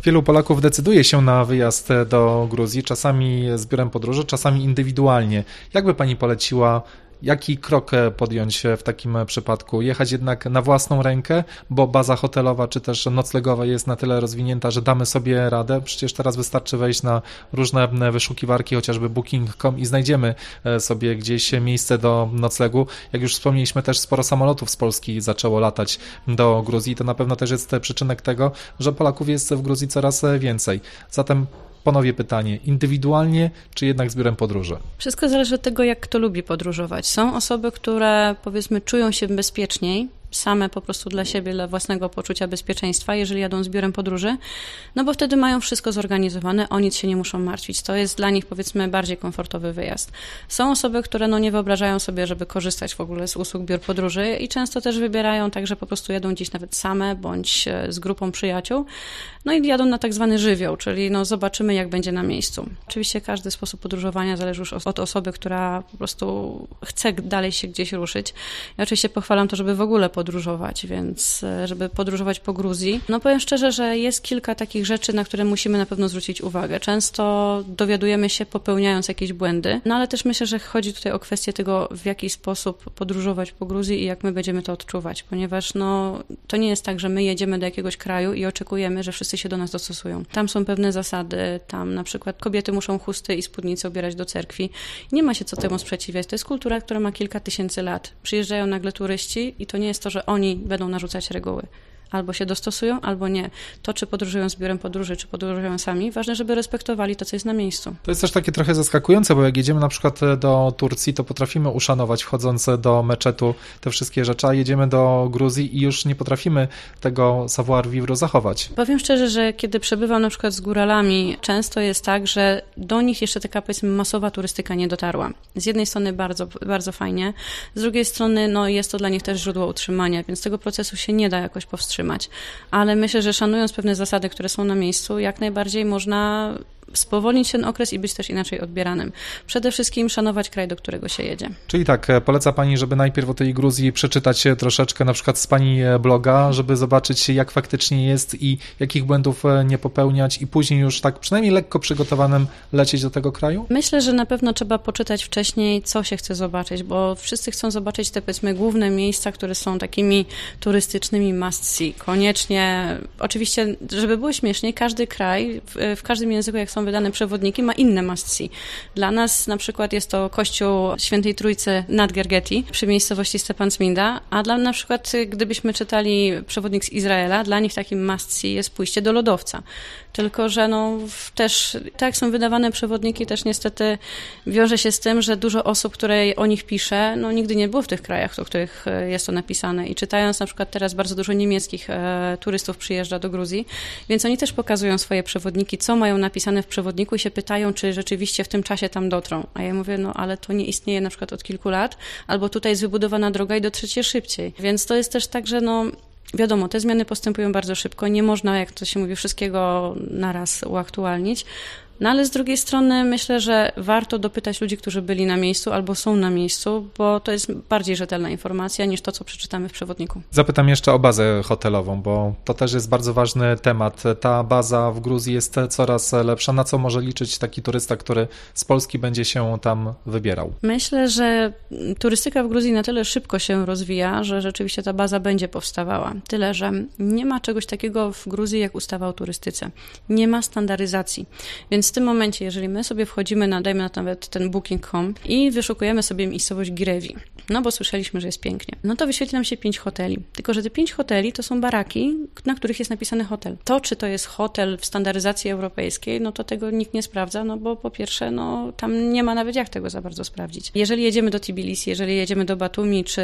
Wielu Polaków decyduje się na wyjazd do Gruzji, czasami z biurem podróży, czasami indywidualnie. Jak by pani poleciła, jaki krok podjąć w takim przypadku? Jechać jednak na własną rękę, bo baza hotelowa czy też noclegowa jest na tyle rozwinięta, że damy sobie radę? Przecież teraz wystarczy wejść na różne wyszukiwarki, chociażby booking.com i znajdziemy sobie gdzieś miejsce do noclegu. Jak już wspomnieliśmy, też sporo samolotów z Polski zaczęło latać do Gruzji. To na pewno też jest przyczynek tego, że Polaków jest w Gruzji coraz więcej. Zatem ponownie pytanie, indywidualnie czy jednak z biurem podróży? Wszystko zależy od tego, jak kto lubi podróżować. Są osoby, które powiedzmy czują się bezpieczniej, same po prostu dla siebie, dla własnego poczucia bezpieczeństwa, jeżeli jadą z biurem podróży, no bo wtedy mają wszystko zorganizowane, o nic się nie muszą martwić. To jest dla nich powiedzmy bardziej komfortowy wyjazd. Są osoby, które nie wyobrażają sobie, żeby korzystać w ogóle z usług biur podróży i często też wybierają tak, że po prostu jadą gdzieś nawet same bądź z grupą przyjaciół, no i jadą na tak zwany żywioł, czyli zobaczymy, jak będzie na miejscu. Oczywiście każdy sposób podróżowania zależy już od osoby, która po prostu chce dalej się gdzieś ruszyć. Ja oczywiście pochwalam to, żeby w ogóle podróżować, więc żeby podróżować po Gruzji. Powiem szczerze, że jest kilka takich rzeczy, na które musimy na pewno zwrócić uwagę. Często dowiadujemy się popełniając jakieś błędy, ale też myślę, że chodzi tutaj o kwestię tego, w jaki sposób podróżować po Gruzji i jak my będziemy to odczuwać, ponieważ to nie jest tak, że my jedziemy do jakiegoś kraju i oczekujemy, że wszyscy się do nas dostosują. Tam są pewne zasady, tam na przykład kobiety muszą chusty i spódnice ubierać do cerkwi. Nie ma się co temu sprzeciwiać. To jest kultura, która ma kilka tysięcy lat. Przyjeżdżają nagle turyści i to nie jest to, że oni będą narzucać reguły. Albo się dostosują, albo nie. To, czy podróżują z biurem podróży, czy podróżują sami, ważne, żeby respektowali to, co jest na miejscu. To jest też takie trochę zaskakujące, bo jak jedziemy na przykład do Turcji, to potrafimy uszanować, wchodząc do meczetu, te wszystkie rzeczy, a jedziemy do Gruzji i już nie potrafimy tego savoir-vivre zachować. Powiem szczerze, że kiedy przebywam na przykład z góralami, często jest tak, że do nich jeszcze taka, powiedzmy, masowa turystyka nie dotarła. Z jednej strony bardzo, bardzo fajnie, z drugiej strony jest to dla nich też źródło utrzymania, więc tego procesu się nie da jakoś powstrzymać. Ale myślę, że szanując pewne zasady, które są na miejscu, jak najbardziej można spowolnić ten okres i być też inaczej odbieranym. Przede wszystkim szanować kraj, do którego się jedzie. Czyli tak, poleca pani, żeby najpierw o tej Gruzji przeczytać troszeczkę, na przykład z pani bloga, żeby zobaczyć, jak faktycznie jest i jakich błędów nie popełniać i później już tak przynajmniej lekko przygotowanym lecieć do tego kraju? Myślę, że na pewno trzeba poczytać wcześniej, co się chce zobaczyć, bo wszyscy chcą zobaczyć te, powiedzmy, główne miejsca, które są takimi turystycznymi must see. Koniecznie, oczywiście, żeby było śmieszniej, każdy kraj, w każdym języku, jak są wydane przewodniki, ma inne must see. Dla nas na przykład jest to kościół Świętej Trójcy nad Gergeti przy miejscowości Stepantsminda, a dla na przykład, gdybyśmy czytali przewodnik z Izraela, dla nich takim must see jest pójście do lodowca. Tylko że też, tak jak są wydawane przewodniki, też niestety wiąże się z tym, że dużo osób, które o nich pisze, nigdy nie było w tych krajach, o których jest to napisane. I czytając na przykład teraz bardzo dużo niemieckich turystów przyjeżdża do Gruzji, więc oni też pokazują swoje przewodniki, co mają napisane w przewodniku i się pytają, czy rzeczywiście w tym czasie tam dotrą. A ja mówię, ale to nie istnieje na przykład od kilku lat, albo tutaj jest wybudowana droga i dotrzecie szybciej. Więc to jest też tak, że wiadomo, te zmiany postępują bardzo szybko, nie można, jak to się mówi, wszystkiego naraz uaktualnić. Ale z drugiej strony myślę, że warto dopytać ludzi, którzy byli na miejscu albo są na miejscu, bo to jest bardziej rzetelna informacja niż to, co przeczytamy w przewodniku. Zapytam jeszcze o bazę hotelową, bo to też jest bardzo ważny temat. Ta baza w Gruzji jest coraz lepsza. Na co może liczyć taki turysta, który z Polski będzie się tam wybierał? Myślę, że turystyka w Gruzji na tyle szybko się rozwija, że rzeczywiście ta baza będzie powstawała. Tyle, że nie ma czegoś takiego w Gruzji jak ustawa o turystyce. Nie ma standaryzacji. Więc w tym momencie, jeżeli my sobie wchodzimy dajmy na to nawet ten booking.com i wyszukujemy sobie miejscowość Girevi, bo słyszeliśmy, że jest pięknie, to wyświetli nam się 5 hoteli. Tylko że te 5 hoteli to są baraki, na których jest napisany hotel. To, czy to jest hotel w standaryzacji europejskiej, to tego nikt nie sprawdza, bo po pierwsze, tam nie ma nawet jak tego za bardzo sprawdzić. Jeżeli jedziemy do Tbilisi, jeżeli jedziemy do Batumi, czy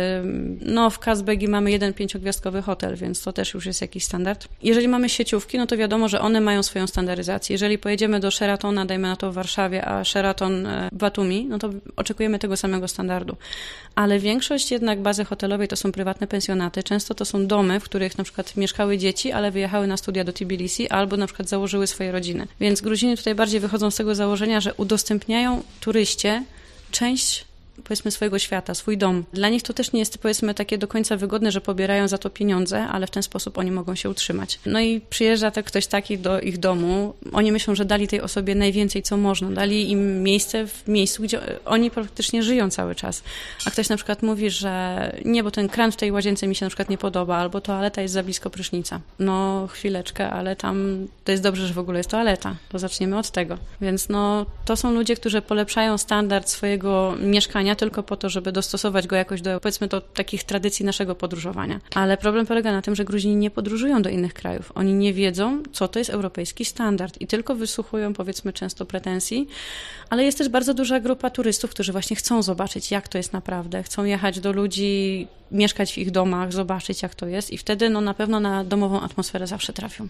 w Kazbegi mamy jeden 5-gwiazdkowy hotel, więc to też już jest jakiś standard. Jeżeli mamy sieciówki, to wiadomo, że one mają swoją standaryzację. Jeżeli pojedziemy do Sheratona, dajmy na to w Warszawie, a Sheraton w Batumi, to oczekujemy tego samego standardu. Ale większość jednak bazy hotelowej to są prywatne pensjonaty. Często to są domy, w których na przykład mieszkały dzieci, ale wyjechały na studia do Tbilisi albo na przykład założyły swoje rodziny. Więc Gruzini tutaj bardziej wychodzą z tego założenia, że udostępniają turyście część powiedzmy swojego świata, swój dom. Dla nich to też nie jest powiedzmy takie do końca wygodne, że pobierają za to pieniądze, ale w ten sposób oni mogą się utrzymać. No i przyjeżdża ktoś taki do ich domu, oni myślą, że dali tej osobie najwięcej co można, dali im miejsce w miejscu, gdzie oni praktycznie żyją cały czas. A ktoś na przykład mówi, że nie, bo ten kran w tej łazience mi się na przykład nie podoba, albo toaleta jest za blisko prysznica. No chwileczkę, ale tam to jest dobrze, że w ogóle jest toaleta. To zaczniemy od tego. Więc no to są ludzie, którzy polepszają standard swojego mieszkania tylko po to, żeby dostosować go jakoś do, powiedzmy, do takich tradycji naszego podróżowania. Ale problem polega na tym, że Gruzini nie podróżują do innych krajów. Oni nie wiedzą, co to jest europejski standard i tylko wysłuchują, powiedzmy, często pretensji, ale jest też bardzo duża grupa turystów, którzy właśnie chcą zobaczyć, jak to jest naprawdę. Chcą jechać do ludzi, mieszkać w ich domach, zobaczyć, jak to jest i wtedy no na pewno na domową atmosferę zawsze trafią.